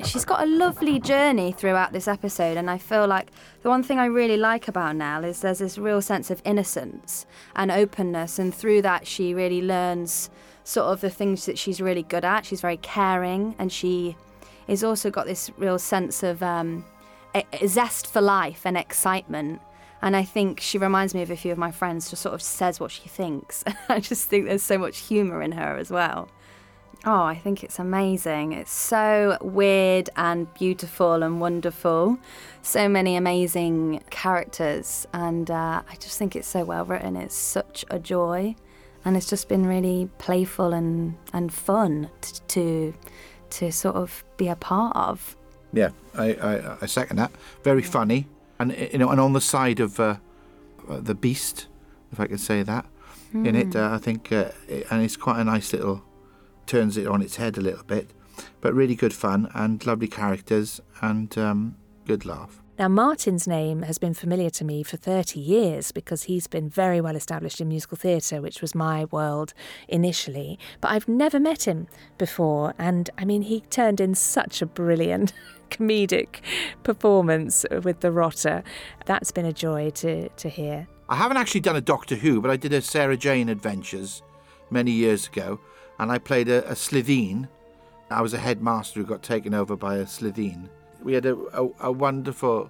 she's got a lovely journey throughout this episode, and I feel like the one thing I really like about Nell is there's this real sense of innocence and openness, and through that she really learns sort of the things that she's really good at. She's very caring, and she has also got this real sense of a zest for life and excitement. And I think she reminds me of a few of my friends, just sort of says what she thinks. I just think there's so much humour in her as well. Oh, I think it's amazing. It's so weird and beautiful and wonderful. So many amazing characters. And I just think it's so well written. It's such a joy. And it's just been really playful and fun to sort of be a part of. Yeah, I second that. Very funny. And and on the side of the beast, if I could say that, in it, I think, and it's quite a nice little, turns it on its head a little bit, but really good fun and lovely characters and good laugh. Now, Martin's name has been familiar to me for 30 years because he's been very well established in musical theatre, which was my world initially. But I've never met him before. And, I mean, he turned in such a brilliant comedic performance with the Rotter. That's been a joy to hear. I haven't actually done a Doctor Who, but I did a Sarah Jane Adventures many years ago, and I played a Slitheen. I was a headmaster who got taken over by a Slitheen. We had a wonderful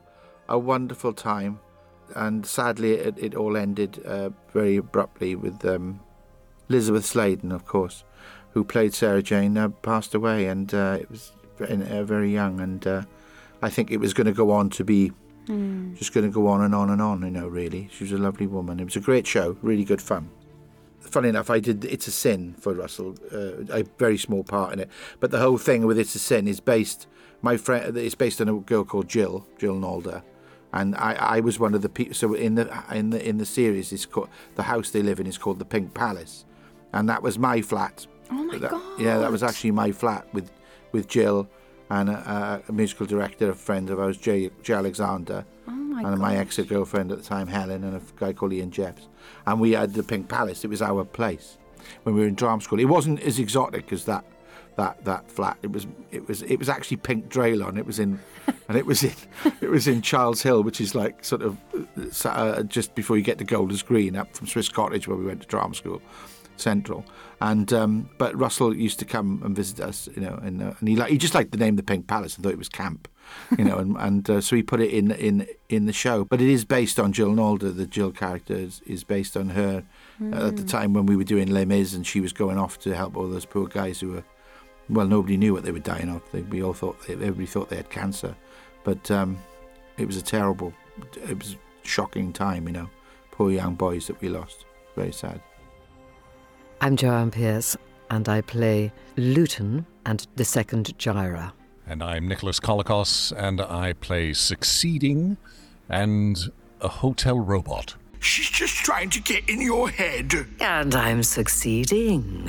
time, and sadly it all ended very abruptly with Elizabeth Sladen, of course, who played Sarah Jane, passed away, and it was very young, and I think it was going to go on to be just going to go on and on and on, really. She was a lovely woman. It was a great show, really good fun. Funny enough, I did It's a Sin for Russell, a very small part in it, but the whole thing with It's a Sin is based... It's based on a girl called Jill Nalder, and I was one of the people. So in the series, it's called, the house they live in is called the Pink Palace, and that was my flat. Oh my God! Yeah, that was actually my flat with Jill and a musical director, a friend of ours, Jay Alexander, and my ex-girlfriend at the time, Helen, and a guy called Ian Jeffs, and we had the Pink Palace. It was our place when we were in drama school. It wasn't as exotic as that flat. It was actually pink Draylon. It was in Charles Hill, which is like sort of just before you get to Golders Green, up from Swiss Cottage, where we went to drama school, Central. And but Russell used to come and visit us, and he just liked the name, the Pink Palace, and thought it was camp, and so he put it in the show. But it is based on Jill Nalder. The Jill character is based on her at the time when we were doing Les Mis, and she was going off to help all those poor guys who were. Well, nobody knew what they were dying of. Everybody thought they had cancer, but it was a shocking time, Poor young boys that we lost. Very sad. I'm Joanne Pierce, and I play Luton and the second Gyra. And I'm Nicholas Kolokos, and I play Succeeding and a hotel robot. She's just trying to get in your head. And I'm Succeeding.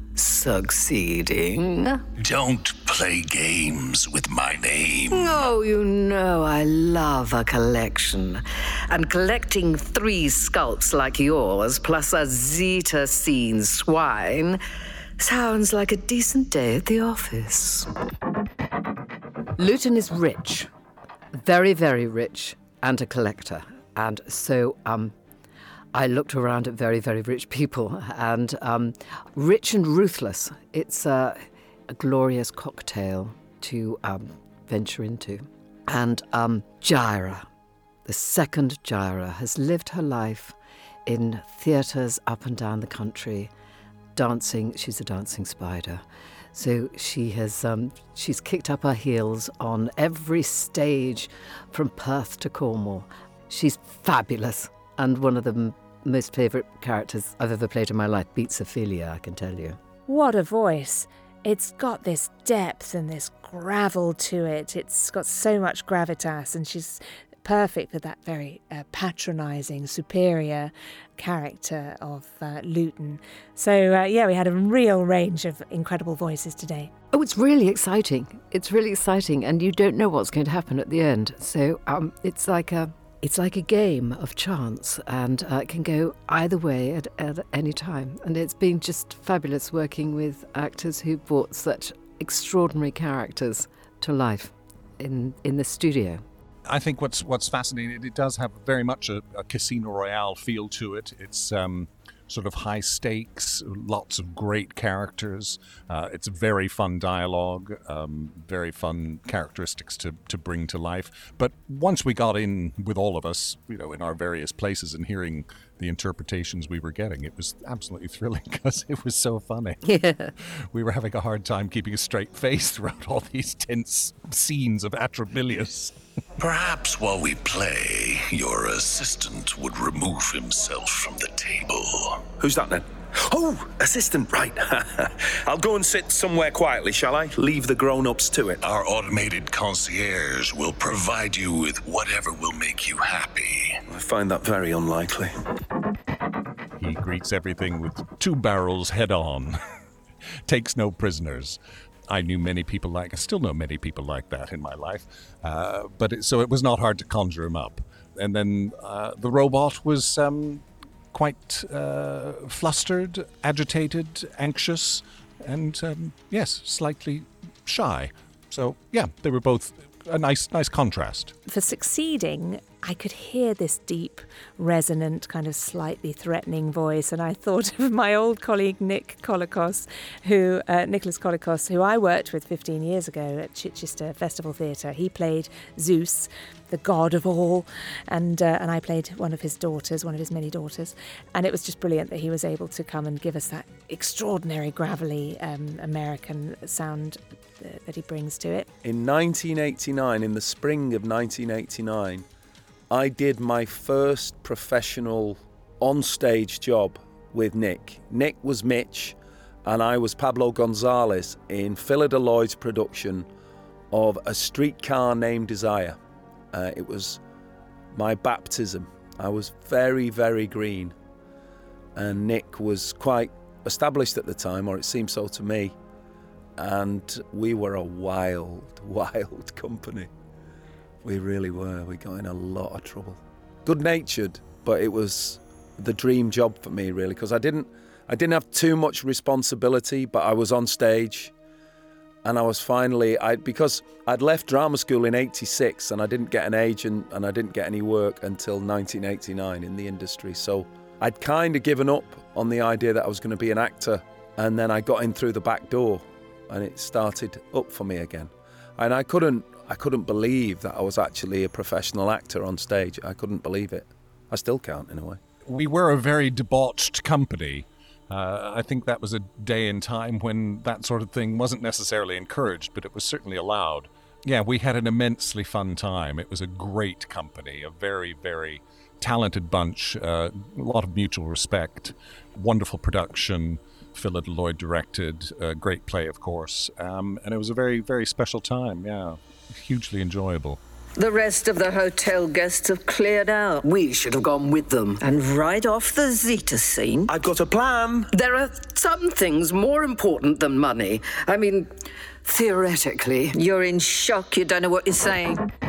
Don't play games with my name. Oh, I love a collection. And collecting 3 sculpts like yours, plus a Zeta-scene swine, sounds like a decent day at the office. Luton is rich. Very, very rich, and a collector. And so, I looked around at very, very rich people, and rich and ruthless. It's a glorious cocktail to venture into. And Gyra, the second Gyra, has lived her life in theatres up and down the country, dancing. She's a dancing spider. So she's kicked up her heels on every stage from Perth to Cornwall. She's fabulous, and one of the most favourite characters I've ever played in my life. Beats Ophelia, I can tell you. What a voice. It's got this depth and this gravel to it. It's got so much gravitas, and she's perfect for that very patronising, superior character of Luton. So, we had a real range of incredible voices today. Oh, it's really exciting. It's really exciting, and you don't know what's going to happen at the end. So it's like a game of chance, and it can go either way at any time. And it's been just fabulous working with actors who brought such extraordinary characters to life in the studio. I think what's fascinating, it does have very much a Casino Royale feel to it. It's sort of high stakes, lots of great characters. It's very fun dialogue, very fun characteristics to bring to life. But once we got in with all of us, in our various places and hearing the interpretations we were getting, it was absolutely thrilling because it was so funny. Yeah. We were having a hard time keeping a straight face throughout all these tense scenes of Atrabilius. Perhaps while we play, your assistant would remove himself from the table. Who's that then? Oh, assistant, right. I'll go and sit somewhere quietly, shall I? Leave the grown-ups to it. Our automated concierge will provide you with whatever will make you happy. I find that very unlikely. He greets everything with 2 barrels head on. Takes no prisoners. I still know many people like that in my life. So it was not hard to conjure him up. And then the robot was quite flustered, agitated, anxious, and yes, slightly shy. So yeah, they were both a nice contrast. For succeeding, I could hear this deep, resonant, kind of slightly threatening voice, and I thought of my old colleague Nicholas Kolikos, who I worked with 15 years ago at Chichester Festival Theatre. He played Zeus, the god of all, and I played one of his many daughters, and it was just brilliant that he was able to come and give us that extraordinary gravelly American sound that he brings to it. In 1989, in the spring of 1989, I did my first professional on-stage job with Nick. Nick was Mitch, and I was Pablo Gonzalez in Phyllida Lloyd's production of A Streetcar Named Desire. It was my baptism. I was very, very green, and Nick was quite established at the time, or it seemed so to me, and we were a wild, wild company. We really were. We got in a lot of trouble. Good-natured, but it was the dream job for me, really, because I didn't have too much responsibility, but I was on stage, and I was finally, because I'd left drama school in '86, and I didn't get an agent, and I didn't get any work until 1989 in the industry. So I'd kind of given up on the idea that I was going to be an actor, and then I got in through the back door, and it started up for me again. And I couldn't believe that I was actually a professional actor on stage. I couldn't believe it. I still can't, in a way. We were a very debauched company. I think that was a day and time when that sort of thing wasn't necessarily encouraged, but it was certainly allowed. Yeah, we had an immensely fun time. It was a great company, a very, very talented bunch, a lot of mutual respect, wonderful production. Phyllida Lloyd directed, great play, of course, and it was a very, very special time, yeah, hugely enjoyable. The rest of the hotel guests have cleared out. We should have gone with them and right off the Zeta scene. I've got a plan. There are some things more important than money. I mean, theoretically. You're in shock. You don't know what you're saying.